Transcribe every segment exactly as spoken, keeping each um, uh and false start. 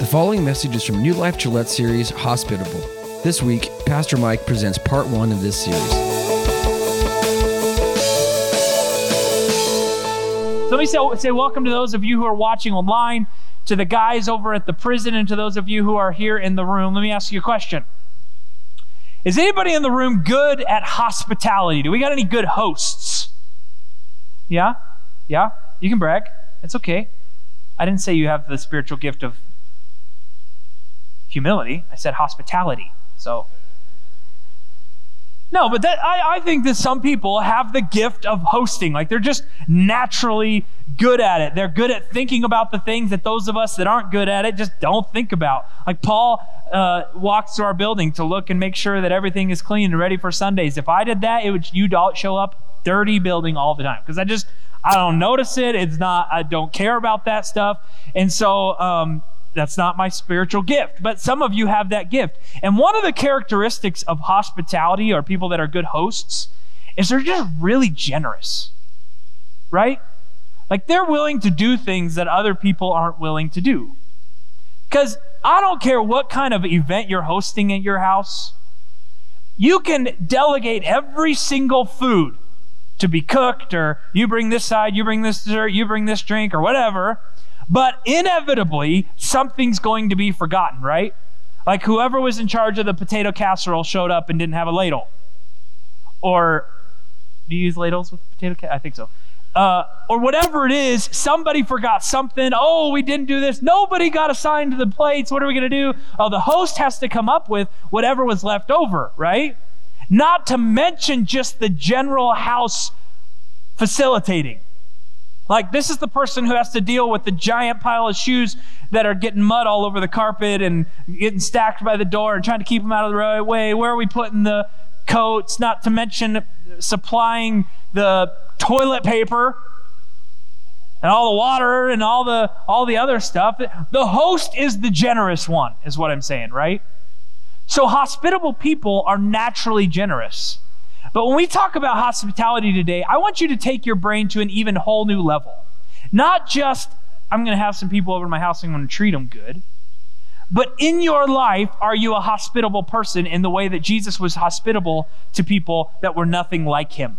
following message is from New Life Gillette series, Hospitable. This week, Pastor Mike presents part one of this series. So let me say, say welcome to those of you who are watching online, to the guys over at the prison, and to those of you who are here in the room. Let me ask you a question. Is anybody in the room good at hospitality? Do we got any good hosts? Yeah? Yeah? You can brag. It's okay. I didn't say you have the spiritual gift of humility. I said hospitality. So, no, but that I, I think that some people have the gift of hosting. Like they're just naturally good at it. They're good at thinking about the things that those of us that aren't good at it just don't think about. Like Paul uh, walks to our building to look and make sure that everything is clean and ready for Sundays. If I did that, it would you'd all show up dirty building all the time because I just I don't notice it. It's not I don't care about that stuff, and so. Um, That's not my spiritual gift, but some of you have that gift. And one of the characteristics of hospitality or people that are good hosts is they're just really generous, right? Like they're willing to do things that other people aren't willing to do. Because I don't care what kind of event you're hosting at your house, you can delegate every single food to be cooked, or you bring this side, you bring this dessert, you bring this drink, or whatever. But inevitably, something's going to be forgotten, right? Like whoever was in charge of the potato casserole showed up and didn't have a ladle. Or, do you use ladles with potato casserole? I think so. Uh, or whatever it is, somebody forgot something. Oh, we didn't do this. Nobody got assigned to the plates. What are we going to do? Oh, the host has to come up with whatever was left over, right? Not to mention just the general house facilitating. Like this is the person who has to deal with the giant pile of shoes that are getting mud all over the carpet and getting stacked by the door and trying to keep them out of the right way. Where are we putting the coats? Not to mention supplying the toilet paper and all the water and all the all the other stuff. The host is the generous one, is what I'm saying, right? So hospitable people are naturally generous. But when we talk about hospitality today, I want you to take your brain to an even whole new level. Not just, I'm going to have some people over to my house and I'm going to treat them good. But in your life, are you a hospitable person in the way that Jesus was hospitable to people that were nothing like him?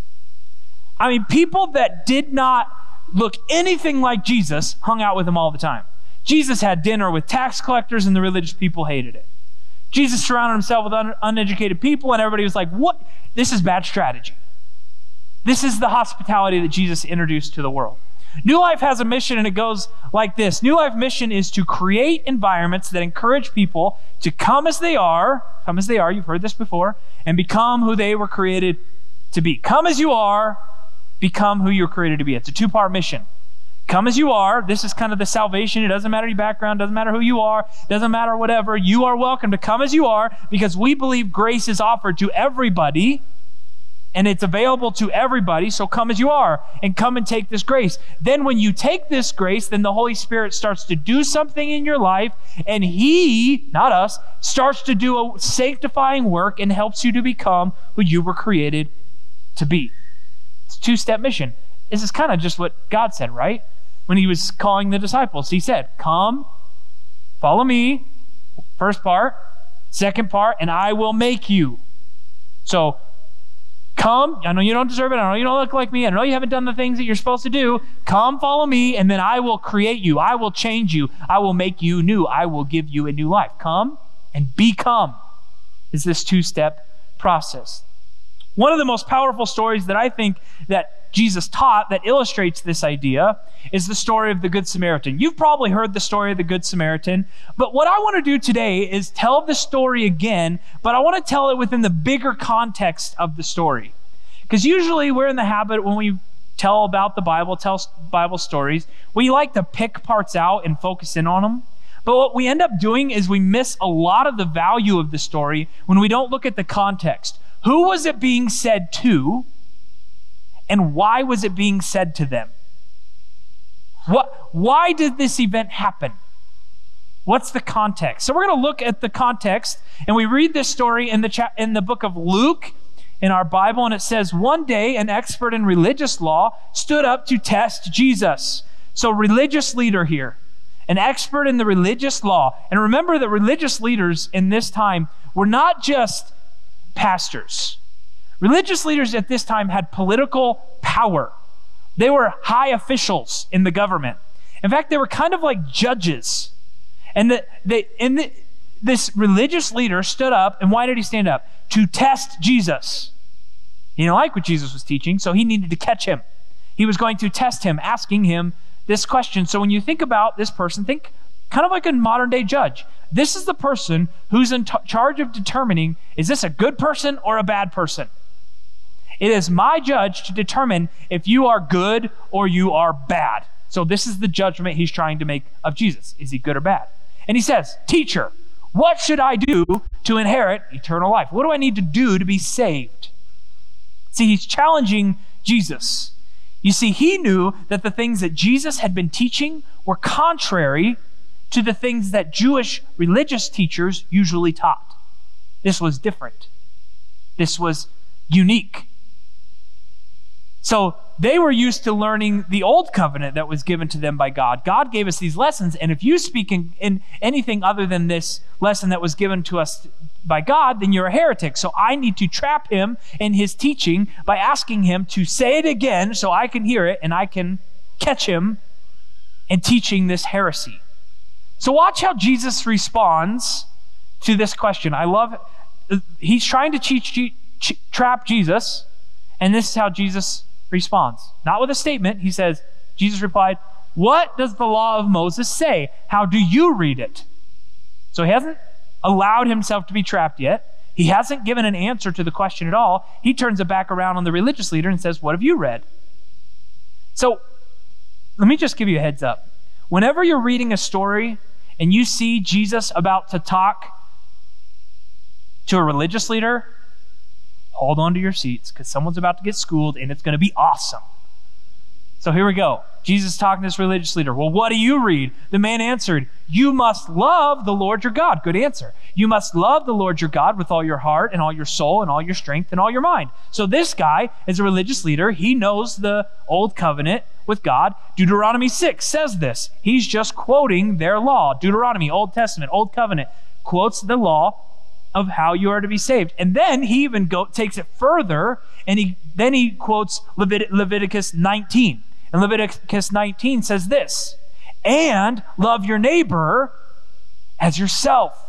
I mean, people that did not look anything like Jesus hung out with him all the time. Jesus had dinner with tax collectors and the religious people hated it. Jesus surrounded himself with un- uneducated people and everybody was like, what? This is bad strategy. This is the hospitality that Jesus introduced to the world. New Life has a mission and it goes like this. New Life mission is to create environments that encourage people to come as they are, come as they are, you've heard this before, and become who they were created to be. Come as you are, become who you were created to be. It's a two-part mission. Come as you are. This is kind of the salvation. It doesn't matter your background, doesn't matter who you are, doesn't matter whatever. You are welcome to come as you are because we believe grace is offered to everybody and it's available to everybody. So come as you are and come and take this grace. Then when you take this grace, then the Holy Spirit starts to do something in your life and he, not us, starts to do a sanctifying work and helps you to become who you were created to be. It's a two-step mission. This is kind of just what God said, right? When he was calling the disciples, he said, come, follow me, first part, second part, and I will make you. So come, I know you don't deserve it, I know you don't look like me, I know you haven't done the things that you're supposed to do. Come, follow me, and then I will create you. I will change you. I will make you new. I will give you a new life. Come and become is this two-step process. One of the most powerful stories that I think that Jesus taught that illustrates this idea is the story of the Good Samaritan. You've probably heard the story of the Good Samaritan, but what I want to do today is tell the story again, but I want to tell it within the bigger context of the story. Because usually we're in the habit when we tell about the Bible, tell Bible stories, we like to pick parts out and focus in on them. But what we end up doing is we miss a lot of the value of the story when we don't look at the context. Who was it being said to? And why was it being said to them? What, why did this event happen? What's the context? So we're going to look at the context, and we read this story in the cha- in the book of Luke in our Bible, and it says, one day an expert in religious law stood up to test Jesus. So religious leader here. an expert in the religious law. And remember that religious leaders in this time were not just pastors. Religious leaders at this time had political power. They were high officials in the government. In fact, they were kind of like judges. And the, they, and the, this religious leader stood up, and why did he stand up? To test Jesus. He didn't like what Jesus was teaching, so he needed to catch him. He was going to test him, asking him this question. So when you think about this person, think kind of like a modern day judge. This is the person who's in t- charge of determining, is this a good person or a bad person? It is my judge to determine if you are good or you are bad. So this is the judgment he's trying to make of Jesus. Is he good or bad? And he says, teacher, what should I do to inherit eternal life? What do I need to do to be saved? See, he's challenging Jesus. You see, he knew that the things that Jesus had been teaching were contrary to the things that Jewish religious teachers usually taught. This was different. This was unique. So they were used to learning the old covenant that was given to them by God. God gave us these lessons, and if you speak in, in anything other than this lesson that was given to us by God, then you're a heretic. So I need to trap him in his teaching by asking him to say it again so I can hear it and I can catch him in teaching this heresy. So watch how Jesus responds to this question. I love it. He's trying to teach, trap Jesus, and this is how Jesus responds. Not with a statement. He says, Jesus replied, what does the law of Moses say? How do you read it? So he hasn't allowed himself to be trapped yet. He hasn't given an answer to the question at all. He turns it back around on the religious leader and says, what have you read? So let me just give you a heads up. Whenever you're reading a story and you see Jesus about to talk to a religious leader, hold on to your seats because someone's about to get schooled and it's going to be awesome. So here we go. Jesus talking to this religious leader. Well, what do you read? The man answered, you must love the Lord your God. Good answer. You must love the Lord your God with all your heart and all your soul and all your strength and all your mind. So this guy is a religious leader. He knows the old covenant with God. Deuteronomy six says this. He's just quoting their law. Deuteronomy, Old Testament, Old Covenant, quotes the law of how you are to be saved. And then he even go, takes it further, and he then he quotes Levit- Leviticus nineteen. And Leviticus nineteen says this, and love your neighbor as yourself.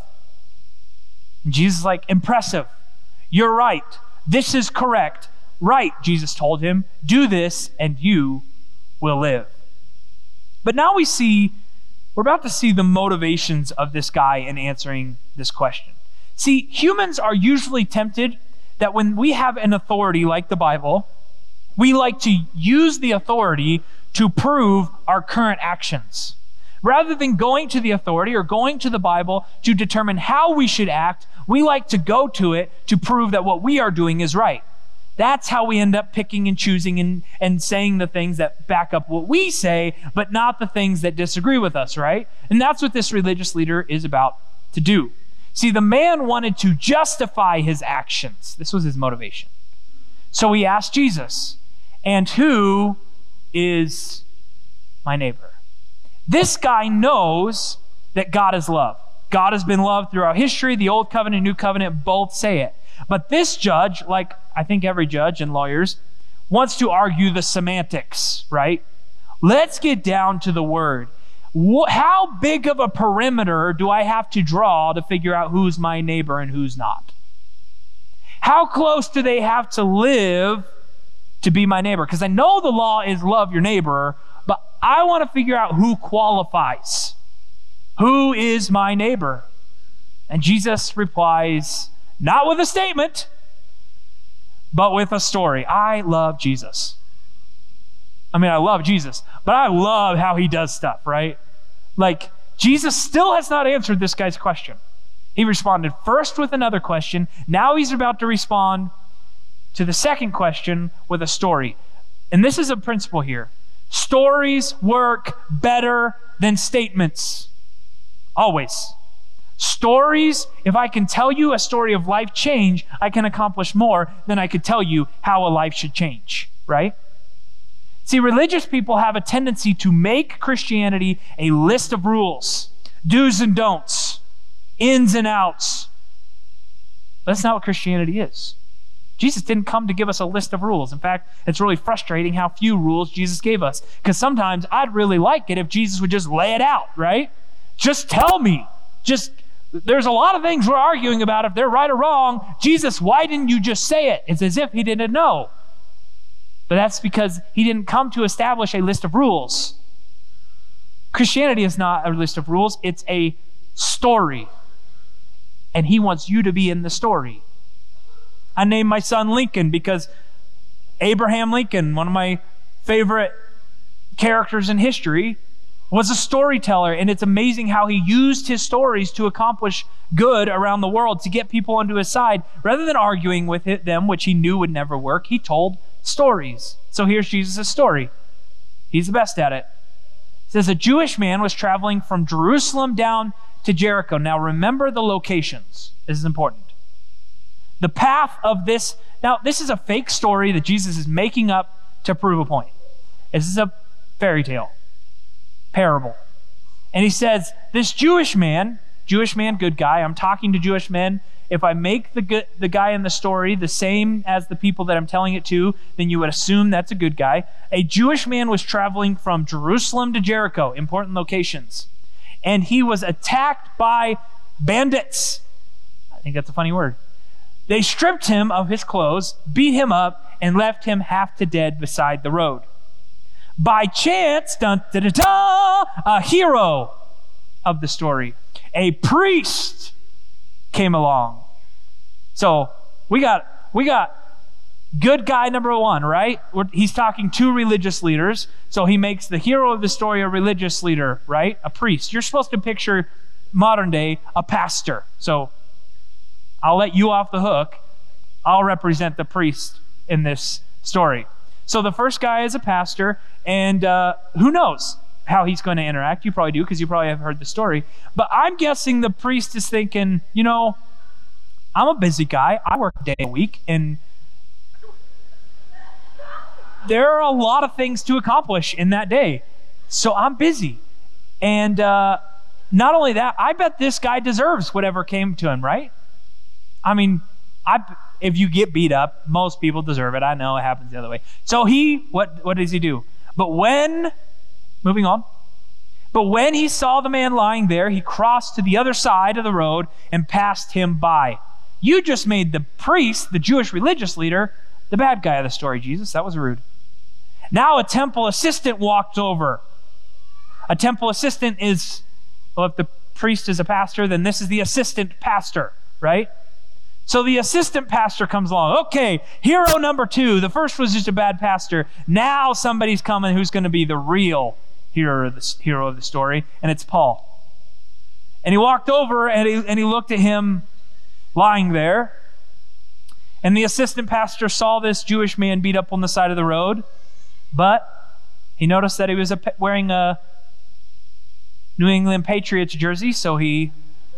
And Jesus is like, impressive. You're right. This is correct. Right, Jesus told him, do this and you will live. But now we see, we're about to see the motivations of this guy in answering this question. See, humans are usually tempted that when we have an authority like the Bible, we like to use the authority to prove our current actions. Rather than going to the authority or going to the Bible to determine how we should act, we like to go to it to prove that what we are doing is right. That's how we end up picking and choosing and, and saying the things that back up what we say, but not the things that disagree with us, right? And that's what this religious leader is about to do. See, the man wanted to justify his actions. This was his motivation. So he asked Jesus, and who is my neighbor? This guy knows that God is love. God has been loved throughout history. The Old Covenant, New Covenant both say it. But this judge, like I think every judge and lawyers, wants to argue the semantics, right? Let's get down to the word. How big of a perimeter do I have to draw to figure out who's my neighbor and who's not? How close do they have to live to be my neighbor? Because I know the law is love your neighbor, but I want to figure out who qualifies. Who is my neighbor? And Jesus replies, not with a statement, but with a story. I love Jesus. I mean, I love Jesus, but I love how he does stuff, right? Like, Jesus still has not answered this guy's question. He responded first with another question. Now he's about to respond to the second question with a story. And this is a principle here. Stories work better than statements. Always. Stories, if I can tell you a story of life change, I can accomplish more than I could tell you how a life should change, right? See, religious people have a tendency to make Christianity a list of rules, do's and don'ts, ins and outs. But that's not what Christianity is. Jesus didn't come to give us a list of rules. In fact, it's really frustrating how few rules Jesus gave us. Because sometimes I'd really like it if Jesus would just lay it out, right? Just tell me. Just, there's a lot of things we're arguing about if they're right or wrong. Jesus, why didn't you just say it? It's as if he didn't know. But that's because he didn't come to establish a list of rules. Christianity is not a list of rules. It's a story. And he wants you to be in the story. I named my son Lincoln because Abraham Lincoln, one of my favorite characters in history, was a storyteller. And it's amazing how he used his stories to accomplish good around the world, to get people onto his side. Rather than arguing with it, them, which he knew would never work, he told stories. So here's Jesus' story. He's the best at it. It says, a Jewish man was traveling from Jerusalem down to Jericho. Now remember the locations. This is important. The path of this, now this is a fake story that Jesus is making up to prove a point. This is a fairy tale, parable. And he says, this Jewish man, Jewish man, good guy, I'm talking to Jewish men. If I make the good, the guy in the story the same as the people that I'm telling it to, then you would assume that's a good guy. A Jewish man was traveling from Jerusalem to Jericho, important locations. And he was attacked by bandits. I think that's a funny word. They stripped him of his clothes, beat him up, and left him half to dead beside the road. By chance, dun, da, da, da, a hero of the story, a priest, came along. So we got we got good guy number one, right? We're, he's talking to religious leaders. So he makes the hero of the story a religious leader, right? A priest. You're supposed to picture modern day a pastor. So I'll let you off the hook. I'll represent the priest in this story. So the first guy is a pastor, and uh, who knows how he's going to interact? You probably do, because you probably have heard the story. But I'm guessing the priest is thinking, you know, I'm a busy guy. I work a day a week, and there are a lot of things to accomplish in that day. So I'm busy. And uh, not only that, I bet this guy deserves whatever came to him, right? I mean, I, if you get beat up, most people deserve it. I know it happens the other way. So he, what, what does he do? But when, moving on, but when he saw the man lying there, he crossed to the other side of the road and passed him by. You just made the priest, the Jewish religious leader, the bad guy of the story, Jesus. That was rude. Now a temple assistant walked over. A temple assistant is, well, if the priest is a pastor, then this is the assistant pastor, right? So the assistant pastor comes along. Okay, hero number two. The first was just a bad pastor. Now somebody's coming who's going to be the real hero of the, hero of the story, and it's Paul. And he walked over and he, and he looked at him lying there. And the assistant pastor saw this Jewish man beat up on the side of the road, but he noticed that he was a, wearing a New England Patriots jersey, so he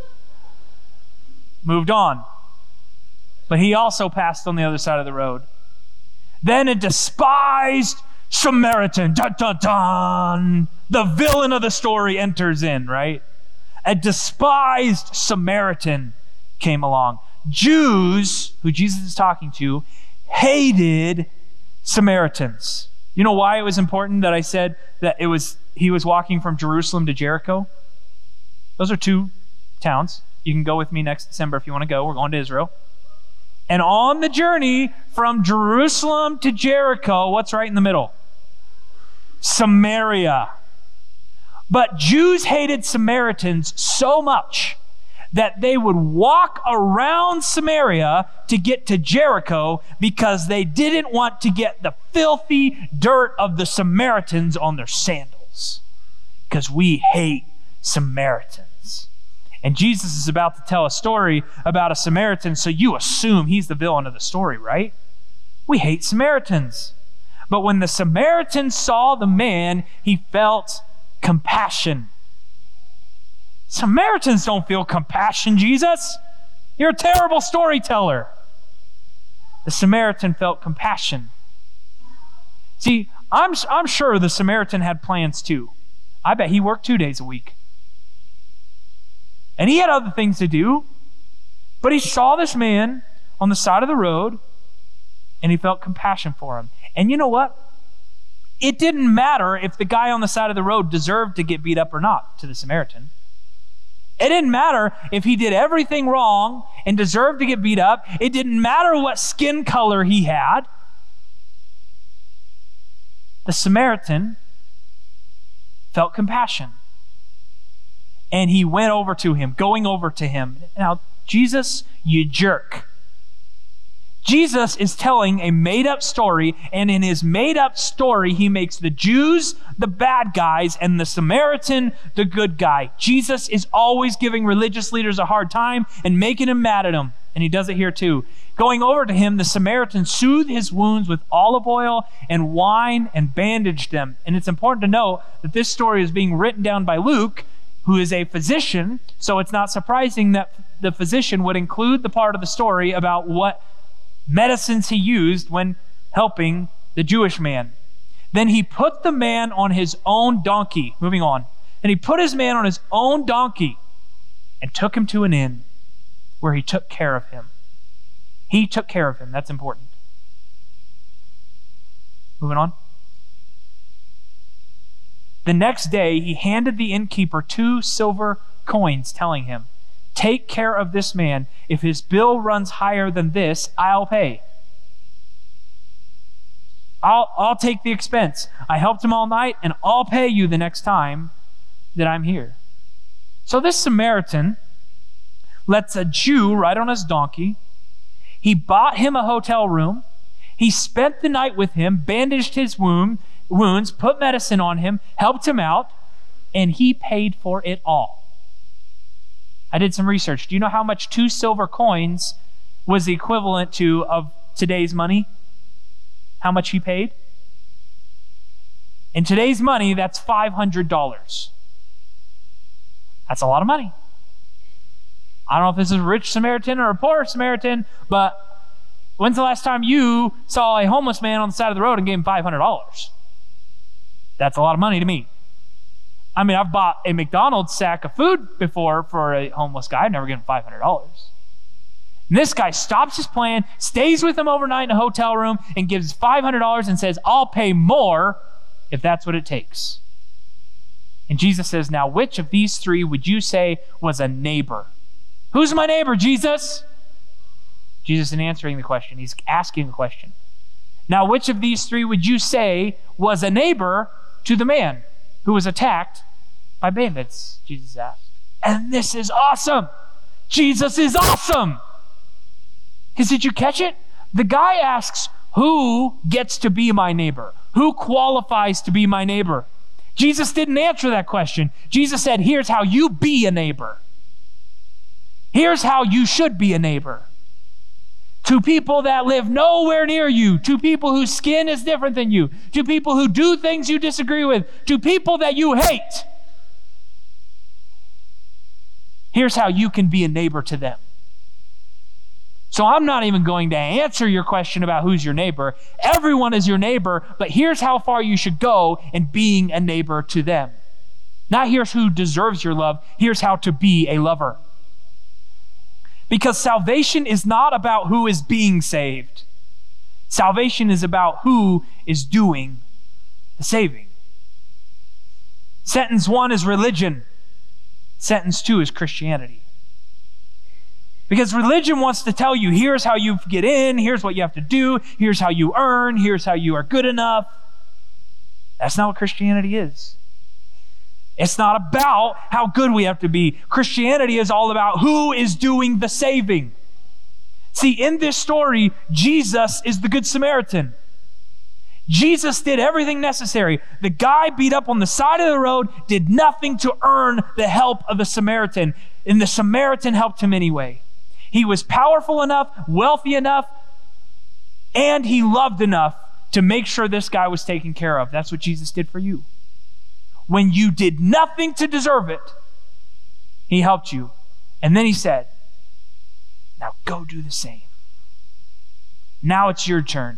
moved on. But he also passed on the other side of the road. Then a despised Samaritan, dun, dun, dun, the villain of the story enters in, right? A despised Samaritan came along. Jews, who Jesus is talking to, hated Samaritans. You know why it was important that I said that it was he was walking from Jerusalem to Jericho? Those are two towns. You can go with me next December if you want to go. We're going to Israel. And on the journey from Jerusalem to Jericho, what's right in the middle? Samaria. But Jews hated Samaritans so much that they would walk around Samaria to get to Jericho because they didn't want to get the filthy dirt of the Samaritans on their sandals. Because we hate Samaritans. And Jesus is about to tell a story about a Samaritan, so you assume he's the villain of the story, right? We hate Samaritans. But when the Samaritan saw the man, he felt compassion. Samaritans don't feel compassion, Jesus. You're a terrible storyteller. The Samaritan felt compassion. See, I'm, I'm sure the Samaritan had plans too. I bet he worked two days a week. And he had other things to do. But he saw this man on the side of the road, and he felt compassion for him. And you know what? It didn't matter if the guy on the side of the road deserved to get beat up or not to the Samaritan. It didn't matter if he did everything wrong and deserved to get beat up. It didn't matter what skin color he had. The Samaritan felt compassion. And he went over to him, going over to him. Now, Jesus, you jerk. Jesus is telling a made-up story, and in his made-up story, he makes the Jews the bad guys and the Samaritan the good guy. Jesus is always giving religious leaders a hard time and making them mad at him, and he does it here too. Going over to him, the Samaritan soothed his wounds with olive oil and wine and bandaged them. And it's important to note that this story is being written down by Luke, who is a physician, so it's not surprising that the physician would include the part of the story about what medicines he used when helping the Jewish man. Then he put the man on his own donkey. Moving on. And he put his man on his own donkey and took him to an inn where he took care of him. He took care of him. That's important. Moving on. The next day, he handed the innkeeper two silver coins, telling him, "Take care of this man. If his bill runs higher than this, I'll pay. I'll, I'll take the expense. I helped him all night, and I'll pay you the next time that I'm here." So this Samaritan lets a Jew ride on his donkey. He bought him a hotel room. He spent the night with him, bandaged his wound, wounds, put medicine on him, helped him out, and he paid for it all. I did some research. Do you know how much two silver coins was the equivalent to of today's money? How much he paid? In today's money, that's five hundred dollars. That's a lot of money. I don't know if this is a rich Samaritan or a poor Samaritan, but when's the last time you saw a homeless man on the side of the road and gave him five hundred dollars? That's a lot of money to me. I mean, I've bought a McDonald's sack of food before for a homeless guy. I've never given him five hundred dollars. And this guy stops his plan, stays with him overnight in a hotel room, and gives five hundred dollars and says, "I'll pay more if that's what it takes." And Jesus says, "Now, which of these three would you say was a neighbor?" Who's my neighbor, Jesus? Jesus isn't answering the question. He's asking a question. Now, which of these three would you say was a neighbor to the man who was attacked by bandits? Jesus asked. And this is awesome. Jesus is awesome. Because did you catch it? The guy asks, who gets to be my neighbor? Who qualifies to be my neighbor? Jesus didn't answer that question. Jesus said, here's how you be a neighbor. Here's how you should be a neighbor. To people that live nowhere near you, to people whose skin is different than you, to people who do things you disagree with, to people that you hate. Here's how you can be a neighbor to them. So I'm not even going to answer your question about who's your neighbor. Everyone is your neighbor, but here's how far you should go in being a neighbor to them. Not here's who deserves your love, here's how to be a lover. Because salvation is not about who is being saved. Salvation is about who is doing the saving. Sentence one is religion. Sentence two is Christianity. Because religion wants to tell you, here's how you get in, here's what you have to do, here's how you earn, here's how you are good enough. That's not what Christianity is. It's not about how good we have to be. Christianity is all about who is doing the saving. See, in this story, Jesus is the Good Samaritan. Jesus did everything necessary. The guy beat up on the side of the road did nothing to earn the help of the Samaritan, and the Samaritan helped him anyway. He was powerful enough, wealthy enough, and he loved enough to make sure this guy was taken care of. That's what Jesus did for you. When you did nothing to deserve it, he helped you. And then he said, now go do the same. Now it's your turn.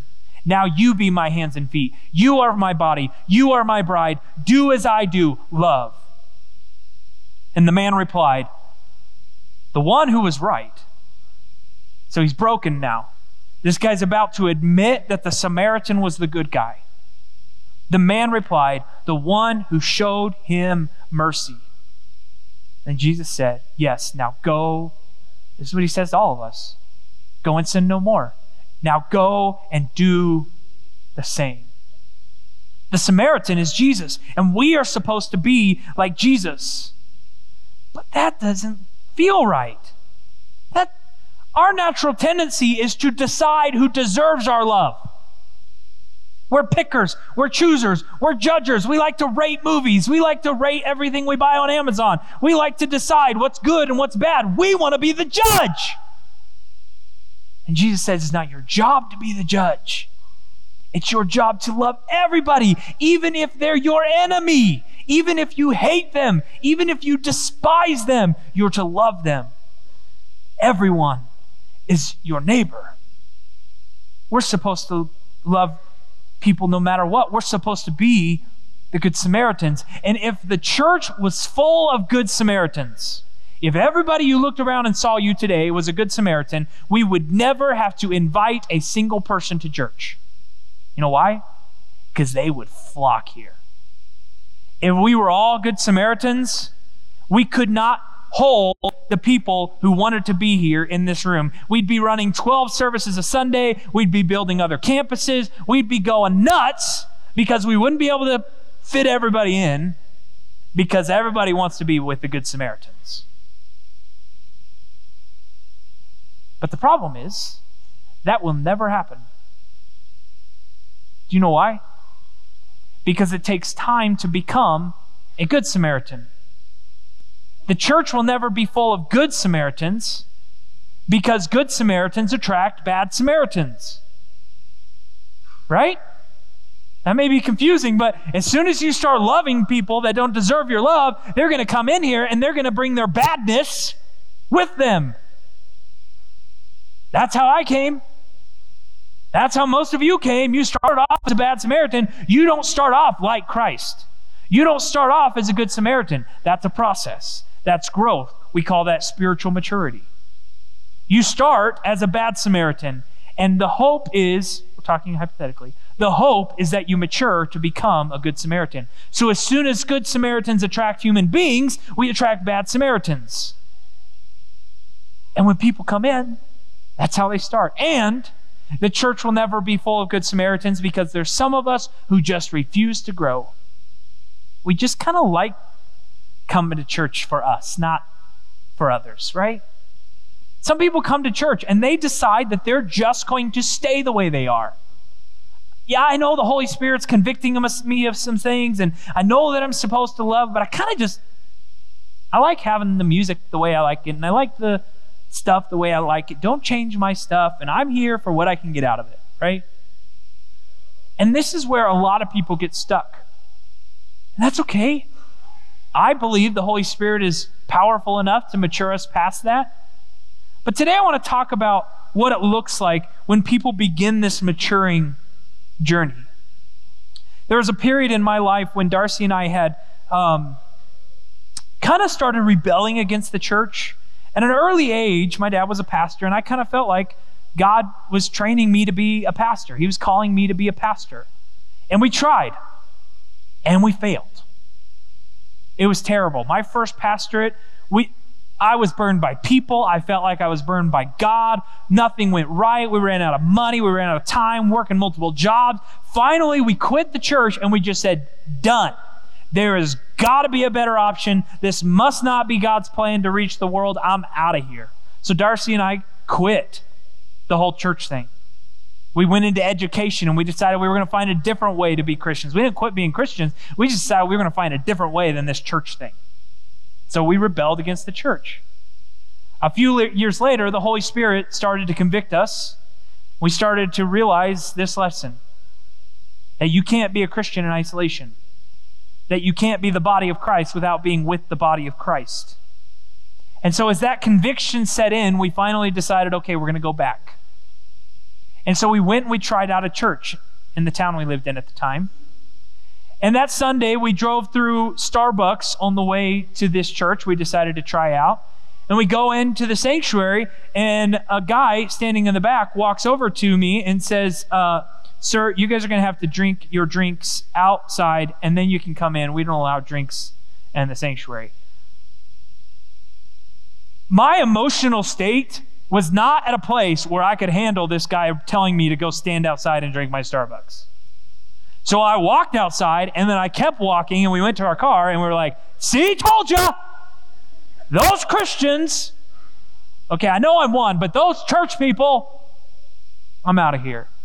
Now you be my hands and feet. You are my body. You are my bride. Do as I do. Love. And the man replied, the one who was right. So he's broken now. This guy's about to admit that the Samaritan was the good guy. The man replied, the one who showed him mercy. And Jesus said, yes, now go. This is what he says to all of us. Go and sin no more. Now go and do the same. The Samaritan is Jesus, and we are supposed to be like Jesus. But that doesn't feel right. That our natural tendency is to decide who deserves our love. We're pickers, we're choosers, we're judgers. We like to rate movies. We like to rate everything we buy on Amazon. We like to decide what's good and what's bad. We want to be the judge. And Jesus says it's not your job to be the judge. It's your job to love everybody, even if they're your enemy, even if you hate them, even if you despise them, you're to love them. Everyone is your neighbor. We're supposed to love people no matter what. We're supposed to be the Good Samaritans. And if the church was full of Good Samaritans, if everybody you looked around and saw you today was a Good Samaritan, we would never have to invite a single person to church. You know why? Because they would flock here. If we were all Good Samaritans, we could not hold the people who wanted to be here in this room. We'd be running twelve services a Sunday. We'd be building other campuses. We'd be going nuts because we wouldn't be able to fit everybody in because everybody wants to be with the Good Samaritans. But the problem is, that will never happen. Do you know why? Because it takes time to become a Good Samaritan. The church will never be full of Good Samaritans because Good Samaritans attract bad Samaritans. Right? That may be confusing, but as soon as you start loving people that don't deserve your love, they're going to come in here and they're going to bring their badness with them. That's how I came. That's how most of you came. You started off as a bad Samaritan. You don't start off like Christ. You don't start off as a Good Samaritan. That's a process. That's growth. We call that spiritual maturity. You start as a bad Samaritan, and the hope is, we're talking hypothetically, the hope is that you mature to become a Good Samaritan. So as soon as Good Samaritans attract human beings, we attract bad Samaritans. And when people come in, that's how they start. And the church will never be full of Good Samaritans because there's some of us who just refuse to grow. We just kind of like coming to church for us, not for others, right? Some people come to church and they decide that they're just going to stay the way they are. Yeah, I know the Holy Spirit's convicting me of some things, and I know that I'm supposed to love, but I kind of just, I like having the music the way I like it, and I like the stuff the way I like it. Don't change my stuff, and I'm here for what I can get out of it, right? And this is where a lot of people get stuck. And that's okay. I believe the Holy Spirit is powerful enough to mature us past that. But today I want to talk about what it looks like when people begin this maturing journey. There was a period in my life when Darcy and I had um, kind of started rebelling against the church. At an early age, my dad was a pastor, and I kind of felt like God was training me to be a pastor. He was calling me to be a pastor. And we tried, and we failed. It was terrible. My first pastorate, we, I was burned by people. I felt like I was burned by God. Nothing went right. We ran out of money. We ran out of time, working multiple jobs. Finally, we quit the church, and we just said, done. There has got to be a better option. This must not be God's plan to reach the world. I'm out of here. So Darcy and I quit the whole church thing. We went into education and we decided we were going to find a different way to be Christians. We didn't quit being Christians. We just decided we were going to find a different way than this church thing. So we rebelled against the church. A few years later, the Holy Spirit started to convict us. We started to realize this lesson, that you can't be a Christian in isolation. That you can't be the body of Christ without being with the body of Christ. And so as that conviction set in, we finally decided, okay, we're going to go back. And so we went and we tried out a church in the town we lived in at the time. And that Sunday, we drove through Starbucks on the way to this church we decided to try out. And we go into the sanctuary, and a guy standing in the back walks over to me and says, uh, sir, you guys are going to have to drink your drinks outside, and then you can come in. We don't allow drinks in the sanctuary. My emotional state was not at a place where I could handle this guy telling me to go stand outside and drink my Starbucks. So I walked outside, and then I kept walking, and we went to our car, and we were like, see, told ya! Those Christians, okay, I know I'm one, but those church people, I'm out of here.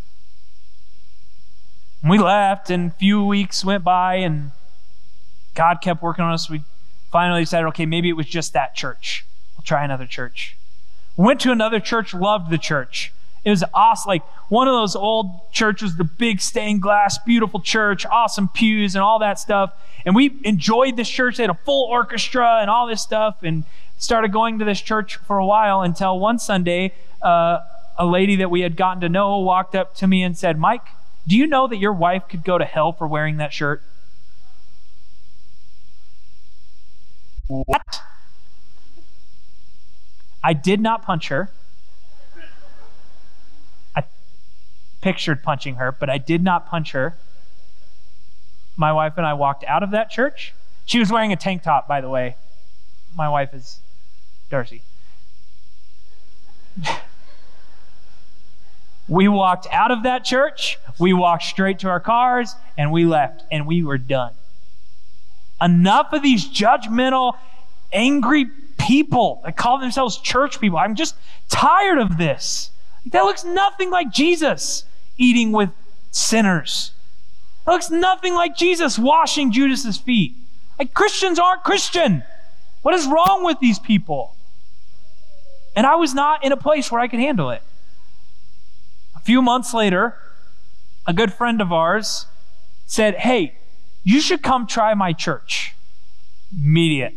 And we left, and a few weeks went by, and God kept working on us. We finally decided, okay, maybe it was just that church. We'll try another church. Went to another church, loved the church. It was awesome, like one of those old churches, the big stained glass, beautiful church, awesome pews and all that stuff. And we enjoyed this church. They had a full orchestra and all this stuff, and started going to this church for a while until one Sunday, uh, a lady that we had gotten to know walked up to me and said, Mike, do you know that your wife could go to hell for wearing that shirt? What? I did not punch her. I pictured punching her, but I did not punch her. My wife and I walked out of that church. She was wearing a tank top, by the way. My wife is Darcy. We walked out of that church. We walked straight to our cars, and we left, and we were done. Enough of these judgmental, angry people that call themselves church people. I'm just tired of this. That looks nothing like Jesus eating with sinners. That looks nothing like Jesus washing Judas's feet. Like, Christians aren't Christian. What is wrong with these people? And I was not in a place where I could handle it. A few months later, a good friend of ours said, hey, you should come try my church. Immediate.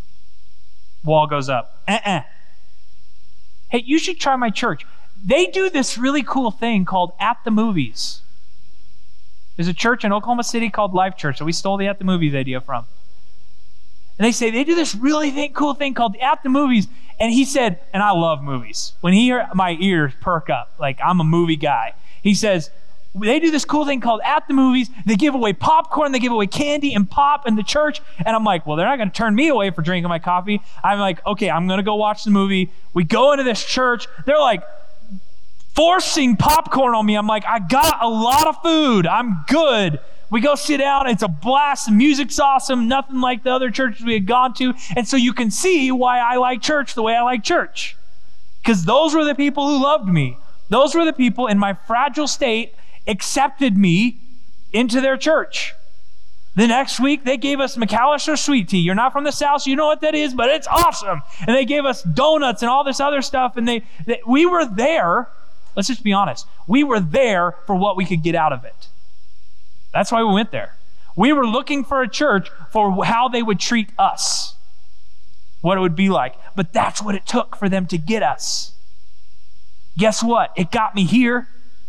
Wall goes up. Uh-uh. Hey, you should try my church. They do this really cool thing called At the Movies. There's a church in Oklahoma City called Life Church that we stole the At the Movies idea from. And they say they do this really th- cool thing called At the Movies. And he said, and I love movies. When he heard, my ears perk up, like I'm a movie guy. He says, they do this cool thing called At the Movies. They give away popcorn, they give away candy and pop in the church. And I'm like, well, they're not going to turn me away for drinking my coffee. I'm like, okay, I'm going to go watch the movie. We go into this church. They're like forcing popcorn on me. I'm like, I got a lot of food. I'm good. We go sit down. It's a blast. The music's awesome. Nothing like the other churches we had gone to. And so you can see why I like church the way I like church. Because those were the people who loved me. Those were the people in my fragile state accepted me into their church. The next week, they gave us McAllister sweet tea. You're not from the South, so you know what that is, but it's awesome. And they gave us donuts and all this other stuff. And they, they we were there. Let's just be honest. We were there for what we could get out of it. That's why we went there. We were looking for a church for how they would treat us, what it would be like. But that's what it took for them to get us. Guess what? It got me here.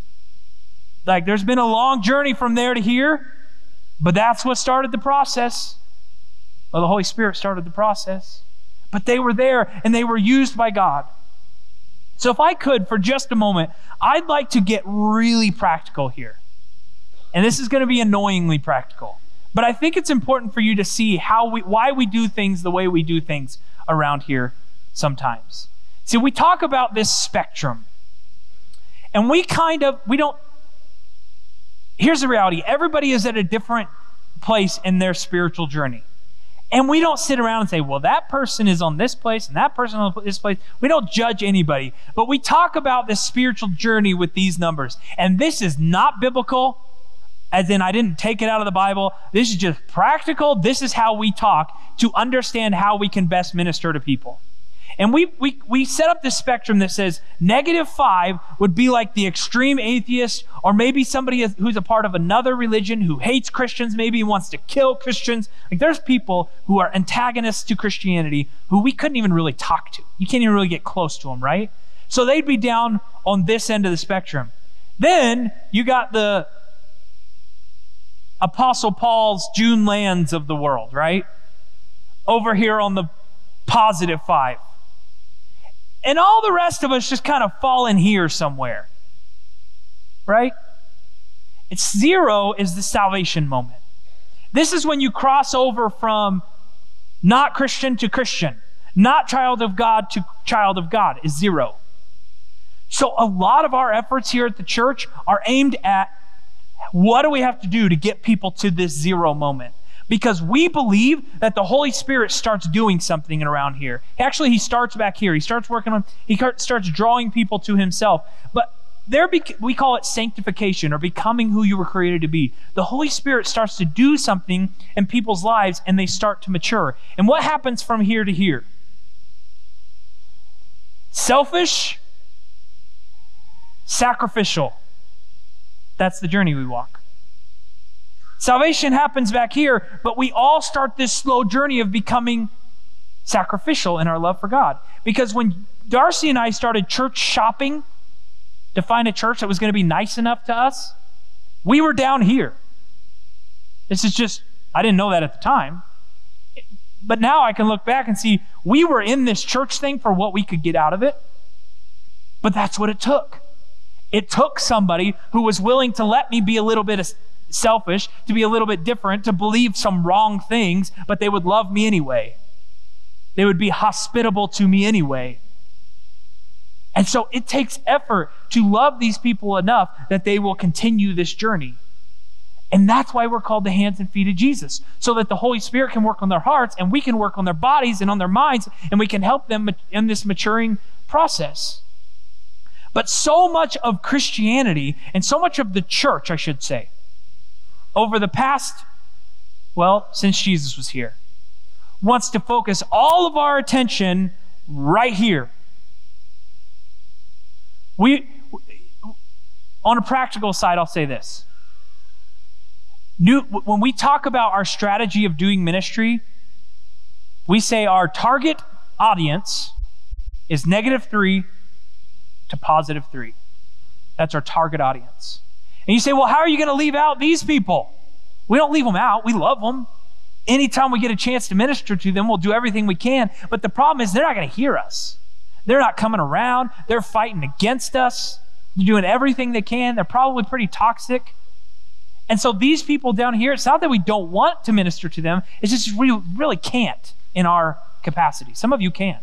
Like, there's been a long journey from there to here, but that's what started the process. Well, the Holy Spirit started the process. But they were there, and they were used by God. So if I could, for just a moment, I'd like to get really practical here. And this is going to be annoyingly practical. But I think it's important for you to see how we, why we do things the way we do things around here sometimes. See, we talk about this spectrum. And we kind of, we don't, here's the reality. Everybody is at a different place in their spiritual journey. And we don't sit around and say, well, that person is on this place and that person on this place. We don't judge anybody. But we talk about this spiritual journey with these numbers. And this is not biblical, as in I didn't take it out of the Bible. This is just practical. This is how we talk to understand how we can best minister to people. And we we we set up this spectrum that says negative five would be like the extreme atheist, or maybe somebody who's a part of another religion who hates Christians, maybe wants to kill Christians. Like, there's people who are antagonists to Christianity who we couldn't even really talk to. You can't even really get close to them, right? So they'd be down on this end of the spectrum. Then you got the Apostle Paul's June Lands of the world, right? Over here on the positive five. And all the rest of us just kind of fall in here somewhere, right? It's zero is the salvation moment. This is when you cross over from not Christian to Christian, not child of God to child of God, is zero. So a lot of our efforts here at the church are aimed at what do we have to do to get people to this zero moment? Because we believe that the Holy Spirit starts doing something around here. Actually, he starts back here. He starts working on, he starts drawing people to himself. But there, we call it sanctification, or becoming who you were created to be. The Holy Spirit starts to do something in people's lives, and they start to mature. And what happens from here to here? Selfish, sacrificial. That's the journey we walk. Salvation happens back here, but we all start this slow journey of becoming sacrificial in our love for God. Because when Darcy and I started church shopping to find a church that was going to be nice enough to us, we were down here. This is just, I didn't know that at the time. But now I can look back and see we were in this church thing for what we could get out of it. But that's what it took. It took somebody who was willing to let me be a little bit selfish, to be a little bit different, to believe some wrong things, but they would love me anyway. They would be hospitable to me anyway. And so it takes effort to love these people enough that they will continue this journey. And that's why we're called the hands and feet of Jesus, so that the Holy Spirit can work on their hearts and we can work on their bodies and on their minds, and we can help them in this maturing process. But so much of Christianity, and so much of the church, I should say, over the past, well, since Jesus was here, wants to focus all of our attention right here. We, on a practical side, I'll say this. New, when we talk about our strategy of doing ministry, we say our target audience is negative three to positive three. That's our target audience. And you say, well, how are you going to leave out these people? We don't leave them out. We love them. Anytime we get a chance to minister to them, we'll do everything we can. But the problem is they're not going to hear us. They're not coming around. They're fighting against us. They're doing everything they can. They're probably pretty toxic. And so these people down here, it's not that we don't want to minister to them. It's just we really can't in our capacity. Some of you can.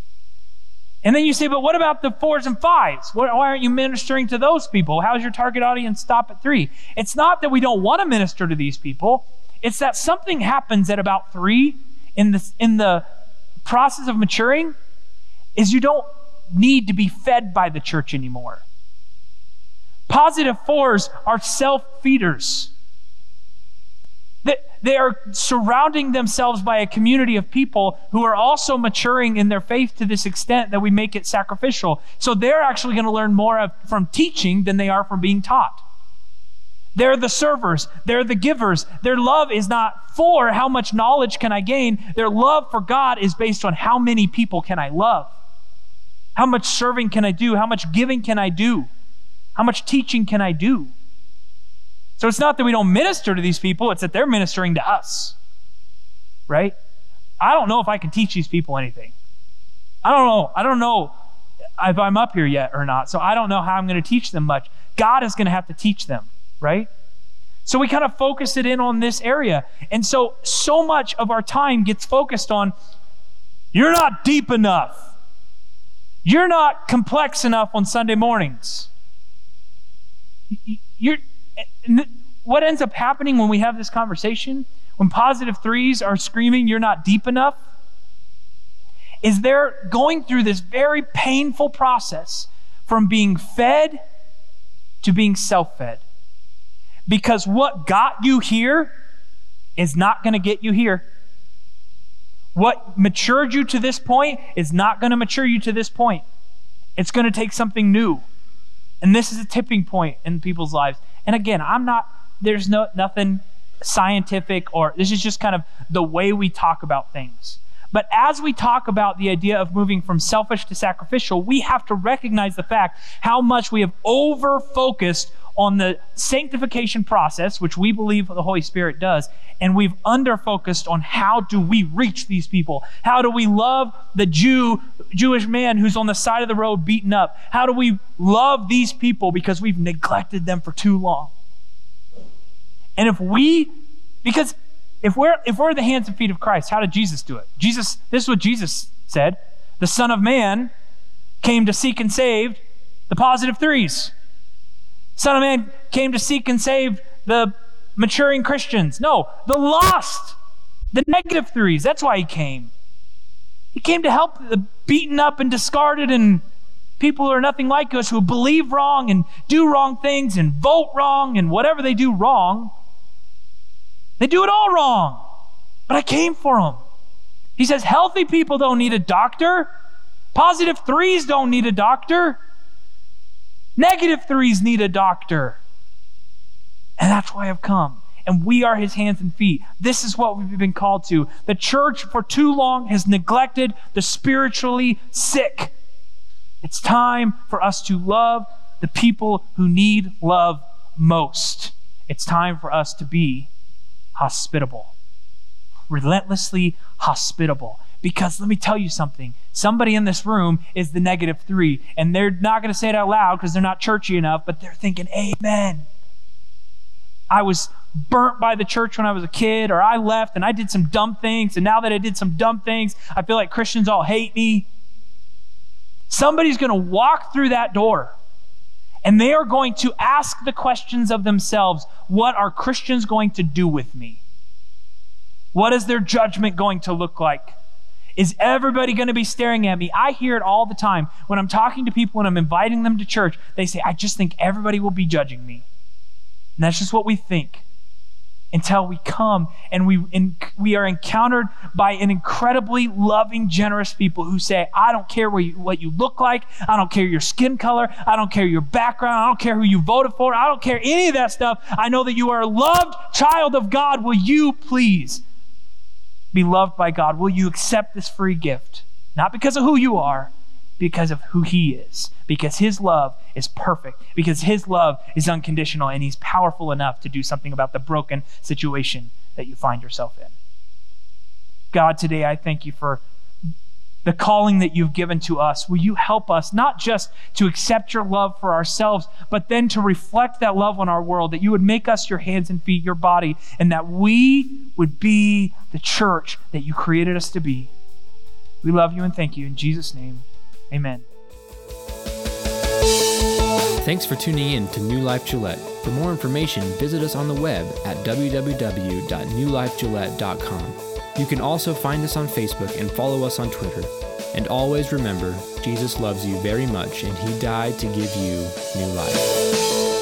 And then you say, but what about the fours and fives? Why aren't you ministering to those people? How's your target audience stop at three? It's not that we don't want to minister to these people. It's that something happens at about three in the, in the process of maturing is you don't need to be fed by the church anymore. Positive fours are self-feeders. They, they are surrounding themselves by a community of people who are also maturing in their faith to this extent that we make it sacrificial. So they're actually going to learn more of, from teaching than they are from being taught. They're the servers. They're the givers. Their love is not for how much knowledge can I gain. Their love for God is based on how many people can I love. How much serving can I do? How much giving can I do? How much teaching can I do? So it's not that we don't minister to these people, it's that they're ministering to us, right? I don't know if I can teach these people anything. I don't know. I don't know if I'm up here yet or not, so I don't know how I'm going to teach them much. God is going to have to teach them, right? So we kind of focus it in on this area. And so, so much of our time gets focused on, you're not deep enough. You're not complex enough on Sunday mornings. You're, what ends up happening when we have this conversation, when positive threes are screaming, you're not deep enough, is they're going through this very painful process from being fed to being self-fed. Because what got you here is not going to get you here. What matured you to this point is not going to mature you to this point. It's going to take something new. And this is a tipping point in people's lives. And again, I'm not, there's no nothing scientific, or this is just kind of the way we talk about things. But as we talk about the idea of moving from selfish to sacrificial, we have to recognize the fact how much we have over-focused on the sanctification process, which we believe the Holy Spirit does, and we've under-focused on how do we reach these people? How do we love the Jew, Jewish man who's on the side of the road beaten up? How do we love these people because we've neglected them for too long? And if we, because if we're if we're the hands and feet of Christ, how did Jesus do it? Jesus, this is what Jesus said. The Son of Man came to seek and save the positive threes. Son of Man came to seek and save the maturing Christians. No, the lost, the negative threes. That's why he came. He came to help the beaten up and discarded and people who are nothing like us, who believe wrong and do wrong things and vote wrong and whatever they do wrong. They do it all wrong. But I came for them. He says healthy people don't need a doctor. Positive threes don't need a doctor. Negative threes need a doctor. And that's why I've come. And we are his hands and feet. This is what we've been called to. The church for too long has neglected the spiritually sick. It's time for us to love the people who need love most. It's time for us to be hospitable. Relentlessly hospitable. Because let me tell you something. Somebody in this room is the negative three, and they're not going to say it out loud because they're not churchy enough, but they're thinking, amen. I was burnt by the church when I was a kid, or I left and I did some dumb things, and now that I did some dumb things, I feel like Christians all hate me. Somebody's going to walk through that door, and they are going to ask the questions of themselves, what are Christians going to do with me? What is their judgment going to look like? Is everybody going to be staring at me? I hear it all the time. When I'm talking to people and I'm inviting them to church, they say, I just think everybody will be judging me. And that's just what we think. Until we come and we in, we are encountered by an incredibly loving, generous people who say, I don't care what you, what you look like. I don't care your skin color. I don't care your background. I don't care who you voted for. I don't care any of that stuff. I know that you are a loved child of God. Will you please be loved by God? Will you accept this free gift? Not because of who you are, because of who he is. Because his love is perfect. Because his love is unconditional, and he's powerful enough to do something about the broken situation that you find yourself in. God, today I thank you for the calling that you've given to us. Will you help us not just to accept your love for ourselves, but then to reflect that love on our world, that you would make us your hands and feet, your body, and that we would be the church that you created us to be. We love you and thank you. In Jesus' name, amen. Thanks for tuning in to New Life Gillette. For more information, visit us on the web at w w w dot new life gillette dot com. You can also find us on Facebook and follow us on Twitter. And always remember, Jesus loves you very much, and he died to give you new life.